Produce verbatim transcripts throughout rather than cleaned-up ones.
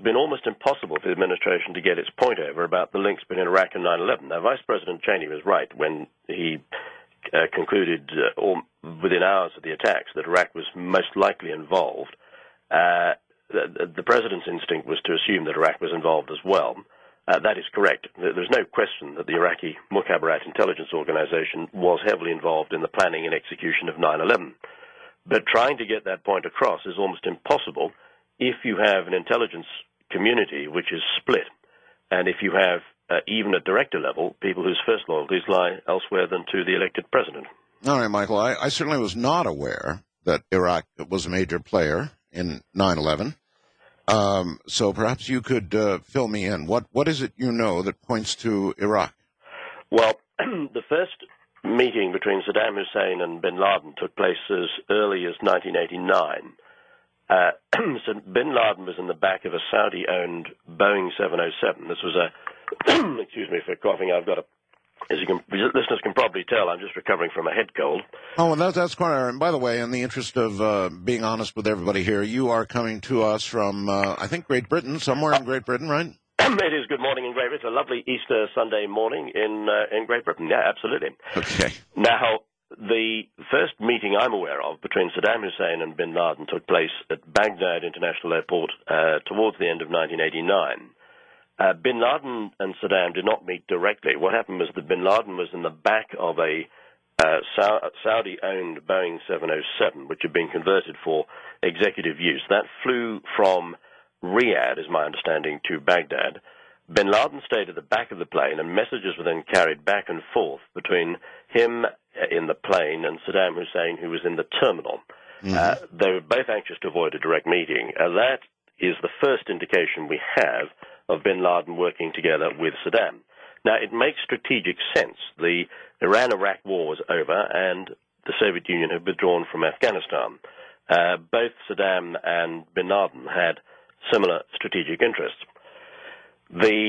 been almost impossible for the administration to get its point over about the links between Iraq and nine eleven. Now, Vice President Cheney was right when he uh, concluded uh, all, within hours of the attacks that Iraq was most likely involved. Uh, the, the president's instinct was to assume that Iraq was involved as well. Uh, that is correct. There's no question that the Iraqi Mukhabarat intelligence organization was heavily involved in the planning and execution of nine eleven. But trying to get that point across is almost impossible if you have an intelligence community which is split, and if you have, uh, even at director level, people whose first loyalties lie elsewhere than to the elected president. All right, Michael, I, I certainly was not aware that Iraq was a major player in nine eleven. Um, so perhaps you could uh, fill me in. What What is it you know that points to Iraq? Well, the first meeting between Saddam Hussein and bin Laden took place as early as nineteen eighty-nine. Uh, so bin Laden was in the back of a Saudi-owned Boeing seven oh seven. This was a, excuse me for coughing, I've got a, as you can, listeners can probably tell, I'm just recovering from a head cold. Oh, well, that's, that's quite all right. And by the way, in the interest of uh, being honest with everybody here, you are coming to us from, uh, I think, Great Britain, somewhere in Great Britain, right? It is good morning in Great Britain. It's a lovely Easter Sunday morning in uh, in Great Britain. Yeah, absolutely. Okay. Now, the first meeting I'm aware of between Saddam Hussein and bin Laden took place at Baghdad International Airport uh, towards the end of nineteen eighty-nine. Uh, bin Laden and Saddam did not meet directly. What happened was that bin Laden was in the back of a uh, Sa- Saudi-owned Boeing seven oh seven, which had been converted for executive use. That flew from Riyadh, is my understanding, to Baghdad. Bin Laden stayed at the back of the plane, and messages were then carried back and forth between him in the plane and Saddam Hussein, who was in the terminal. Mm-hmm. Uh, they were both anxious to avoid a direct meeting. Uh, that is the first indication we have of bin Laden working together with Saddam. Now, it makes strategic sense. The Iran-Iraq war was over, and the Soviet Union had withdrawn from Afghanistan. Uh, both Saddam and bin Laden had similar strategic interests. The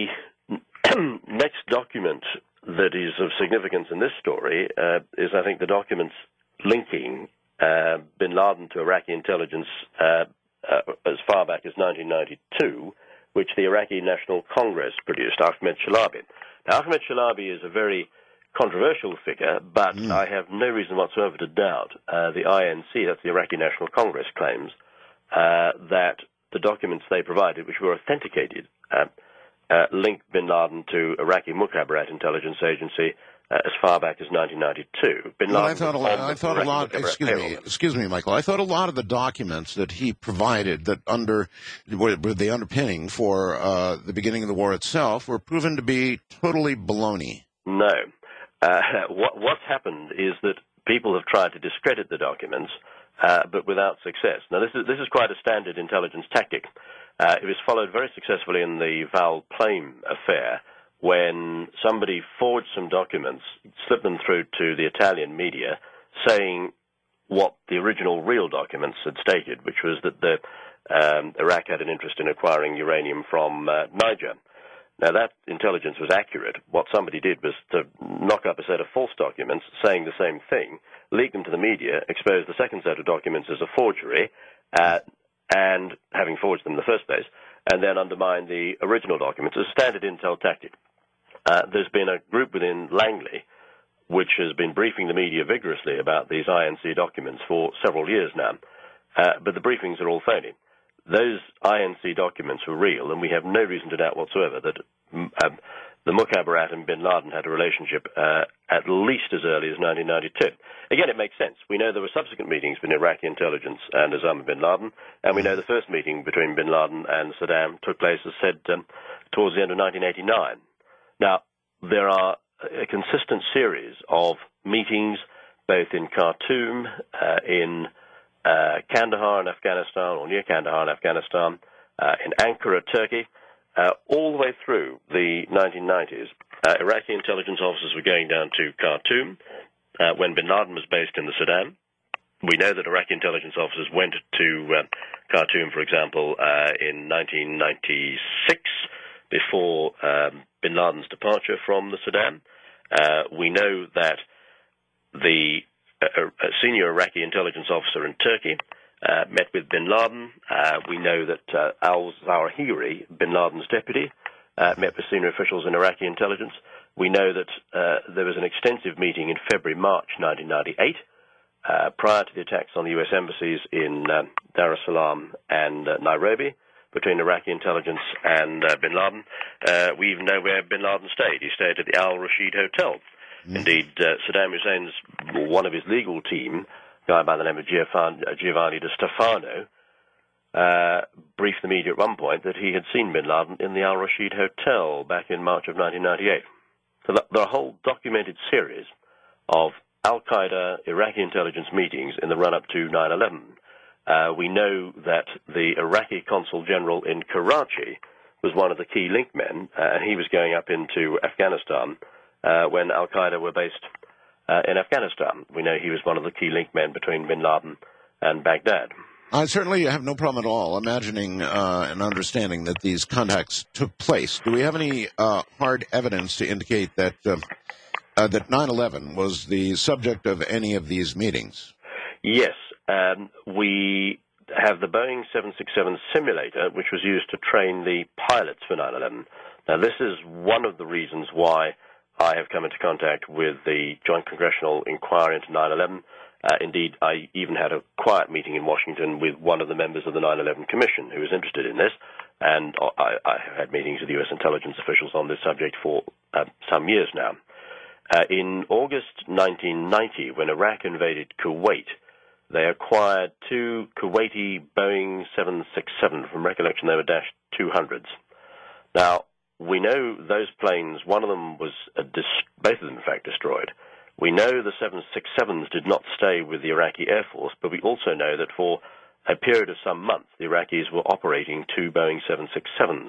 next document that is of significance in this story uh, is, I think, the documents linking uh, bin Laden to Iraqi intelligence uh, uh, as far back as nineteen ninety-two, which the Iraqi National Congress produced, Ahmed Shalabi. Now, Ahmed Shalabi is a very controversial figure, but mm. I have no reason whatsoever to doubt uh, the I N C, that's the Iraqi National Congress, claims uh, that the documents they provided, which were authenticated, uh, uh, linked bin Laden to Iraqi Mukhabarat intelligence agency uh, as far back as nineteen ninety-two. Bin well, Laden I thought a lot. I thought a lot. Excuse me, excuse me, Michael. I thought a lot of the documents that he provided that under were, were the underpinning for uh, the beginning of the war itself were proven to be totally baloney. No. Uh, what, what's happened is that people have tried to discredit the documents, uh, but without success. Now, this is this is quite a standard intelligence tactic. Uh, it was followed very successfully in the Val Plame affair, when somebody forged some documents, slipped them through to the Italian media, saying what the original real documents had stated, which was that the, um, Iraq had an interest in acquiring uranium from uh, Niger. Now, that intelligence was accurate. What somebody did was to knock up a set of false documents saying the same thing, leak them to the media, expose the second set of documents as a forgery, uh, and having forged them in the first place, and then undermine the original documents as a standard intel tactic. Uh, there's been a group within Langley which has been briefing the media vigorously about these I N C documents for several years now, uh, but the briefings are all phony. Those I N C documents were real, and we have no reason to doubt whatsoever that uh, the Mukhabarat and bin Laden had a relationship uh, at least as early as nineteen ninety-two. Again, it makes sense. We know there were subsequent meetings between Iraqi intelligence and Osama bin Laden, and we know the first meeting between bin Laden and Saddam took place, as said, um, towards the end of nineteen eighty-nine. Now, there are a consistent series of meetings, both in Khartoum, uh, in uh, Kandahar in Afghanistan, or near Kandahar in Afghanistan, uh, in Ankara, Turkey, uh, all the way through the nineteen nineties. Uh, Iraqi intelligence officers were going down to Khartoum uh, when bin Laden was based in the Sudan. We know that Iraqi intelligence officers went to uh, Khartoum, for example, uh, in nineteen ninety-six, before um, bin Laden's departure from the Sudan. Uh, we know that the uh, a senior Iraqi intelligence officer in Turkey uh, met with bin Laden. Uh, we know that uh, al-Zawahiri, bin Laden's deputy, uh, met with senior officials in Iraqi intelligence. We know that uh, there was an extensive meeting in February, March nineteen ninety-eight, uh, prior to the attacks on the U S embassies in uh, Dar es Salaam and uh, Nairobi, between Iraqi intelligence and uh, bin Laden. Uh, we even know where bin Laden stayed. He stayed at the Al Rashid Hotel. Mm-hmm. Indeed, uh, Saddam Hussein's, one of his legal team, a guy by the name of Giovanni, uh, Giovanni Di Stefano, uh, briefed the media at one point that he had seen bin Laden in the Al Rashid Hotel back in March of nineteen ninety-eight. So there are a whole documented series of al-Qaeda Iraqi intelligence meetings in the run-up to nine eleven. Uh, we know that the Iraqi consul general in Karachi was one of the key link men, uh, and he was going up into Afghanistan uh, when al-Qaeda were based uh, in Afghanistan. We know he was one of the key link men between bin Laden and Baghdad. I certainly have no problem at all imagining uh, and understanding that these contacts took place. Do we have any uh, hard evidence to indicate that uh, uh, that nine eleven was the subject of any of these meetings? Yes. Um, we have the Boeing seven sixty-seven simulator, which was used to train the pilots for nine eleven. Now, this is one of the reasons why I have come into contact with the Joint Congressional Inquiry into nine eleven. Uh, indeed, I even had a quiet meeting in Washington with one of the members of the nine eleven Commission who was interested in this, and I, I have had meetings with U S intelligence officials on this subject for uh, some years now. Uh, in August nineteen ninety, when Iraq invaded Kuwait, they acquired two Kuwaiti Boeing seven sixty-seven, from recollection they were Dash two hundreds. Now, we know those planes, one of them was, a dis- both of them in fact destroyed. We know the seven sixty-sevens did not stay with the Iraqi Air Force, but we also know that for a period of some months, the Iraqis were operating two Boeing seven sixty-sevens.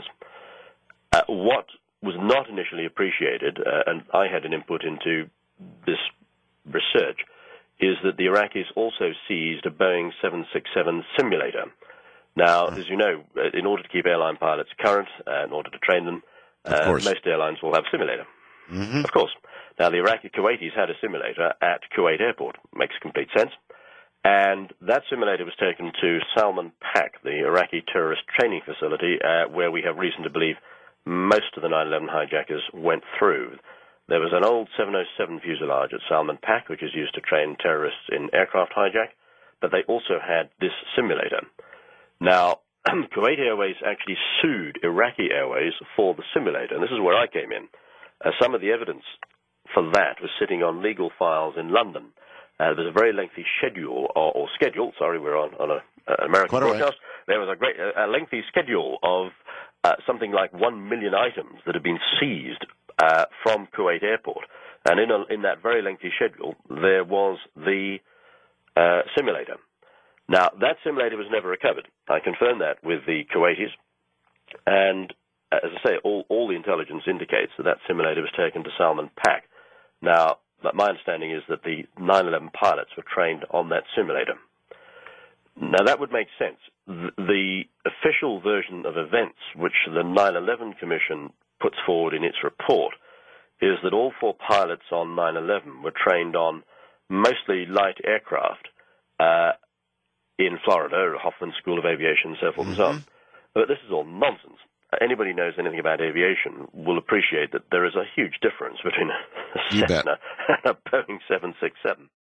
Uh, what was not initially appreciated, uh, and I had an input into this research, is that the Iraqis also seized a Boeing seven sixty-seven simulator. Now, as you know, in order to keep airline pilots current, uh, in order to train them, uh, most airlines will have a simulator. Mm-hmm. Of course. Now, the Iraqi Kuwaitis had a simulator at Kuwait Airport. Makes complete sense. And that simulator was taken to Salman Pak, the Iraqi terrorist training facility, uh, where we have reason to believe most of the nine eleven hijackers went through. There was an old seven oh seven fuselage at Salman Pak, which is used to train terrorists in aircraft hijack, but they also had this simulator. Now, Kuwait Airways actually sued Iraqi Airways for the simulator, and this is where I came in. Uh, some of the evidence for that was sitting on legal files in London. Uh, there was a very lengthy schedule, or, or schedule, sorry, we're on, on an American Quite broadcast. Right. There was a great, a lengthy schedule of uh, something like one million items that had been seized uh, from Kuwait Airport. And in, a, in that very lengthy schedule, there was the uh, simulator. Now, that simulator was never recovered. I confirmed that with the Kuwaitis, and uh, as I say, all, all the intelligence indicates that that simulator was taken to Salman Pak. Now, my understanding is that the nine eleven pilots were trained on that simulator. Now, that would make sense. The official version of events, which the nine eleven Commission puts forward in its report, is that all four pilots on nine eleven were trained on mostly light aircraft uh, in Florida, Hoffman School of Aviation, so forth mm-hmm. and so on. But this is all nonsense. Anybody who knows anything about aviation will appreciate that there is a huge difference between a Cessna and a Boeing seven sixty-seven.